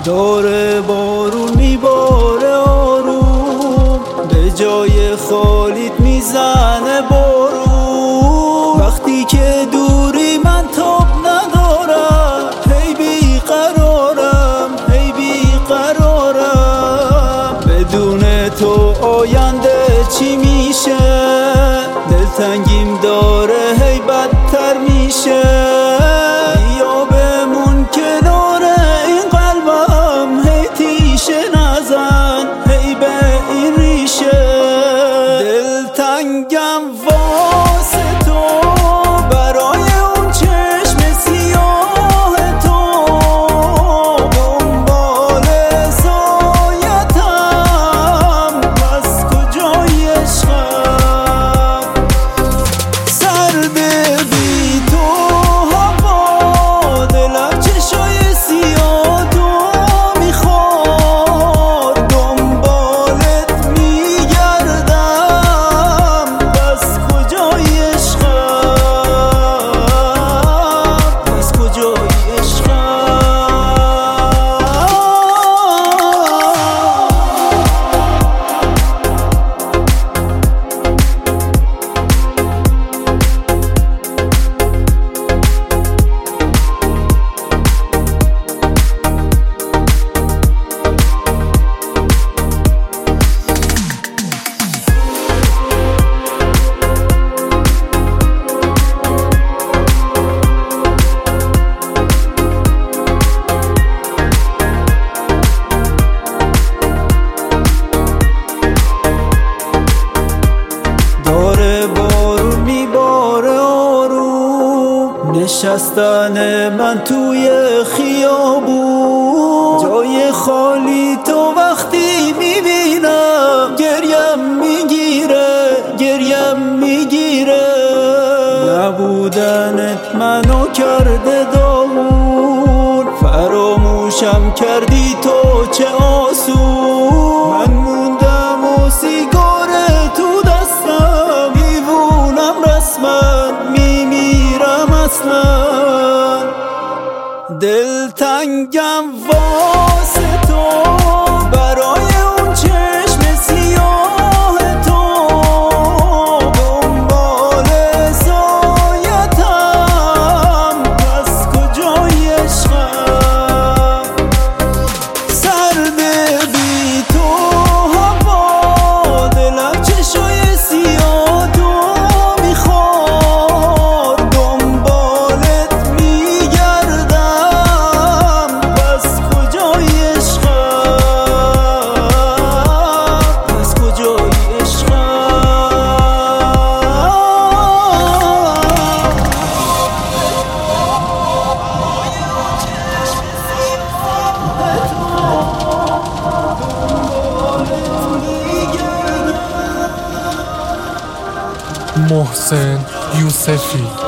داره بارون میباره آروم، به جای خالیت میزنه بارون. وقتی که دوری من تاب ندارم، هی بیقرارم هی بیقرارم. بدون تو آینده چی میشه؟ دلتنگیم داره هی بدتر میشه. یا بمون کنار این قلبم، هی تیشه نزن هی به این ریشه. دلتنگم واسه تو، برای اون چشم سیاه تو. دنبال سایتم، بس کجای عشقم؟ سرد بی تو هوا، دلم چشای سیاه تو میخواد. دنبالت میگردم، بس کجای عشقم؟ بس کجای داره بارون میباره آروم، نشستن من توی خیابون. جای خالی تو وقتی میبینم، گریم میگیره گریم میگیره. نبودنت منو کرده داغون، فراموشم کردی تو چه آسون. من موندم و سیگار تو دستم، دیوونم رسما میمیرم اصلا. دلتنگم واسه تو، برای اون چشم سیاه تو. دنبال سایتم، پس کجای عشقم؟ سرد بی تو هوا، دلم چشای سیاه تو میخواد. دنبالت میگردم، بس کجای عشقم؟ بس کجای محسن یوسفی